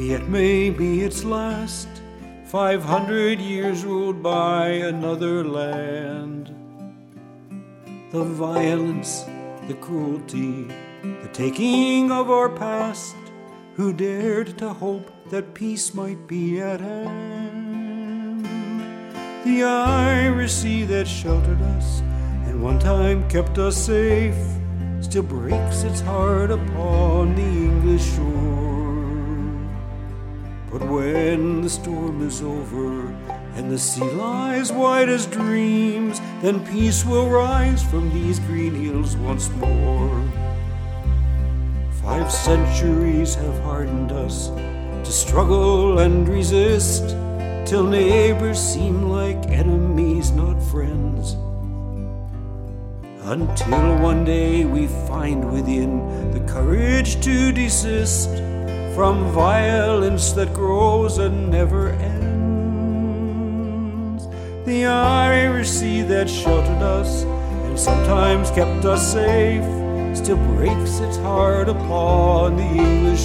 Yet maybe its last 500 years ruled by another land. The violence, the cruelty, the taking of our past, who dared to hope that peace might be at hand. The Irish Sea that sheltered us and one time kept us safe still breaks its heart upon the English shore. But when the storm is over and the sea lies wide as dreams, then peace will rise from these green hills once more. 5 centuries have hardened us to struggle and resist, till neighbors seem like enemies, not friends. Until one day we find within the courage to desist from violence that grows and never ends. The Irish Sea that sheltered us and sometimes kept us safe still breaks its heart upon the English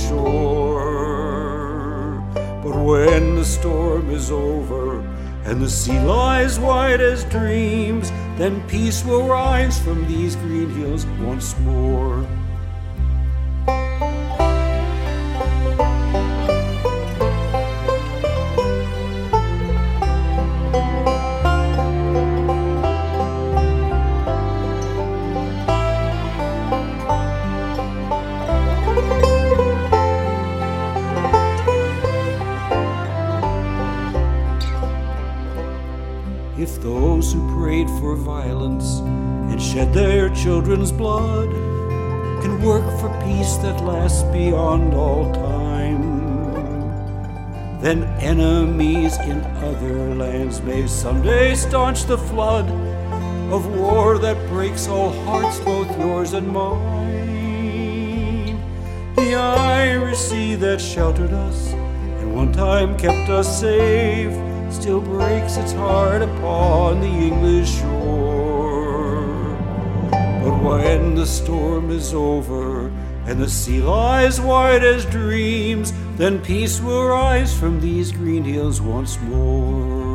shore. But when the storm is over and the sea lies wide as dreams, then peace will rise from these green hills once more. If those who prayed for violence and shed their children's blood can work for peace that lasts beyond all time, then enemies in other lands may someday staunch the flood of war that breaks all hearts, both yours and mine. The Irish Sea that sheltered us and one time kept us safe still breaks its heart upon the English shore. But when the storm is over and the sea lies wide as dreams, then peace will rise from these green hills once more.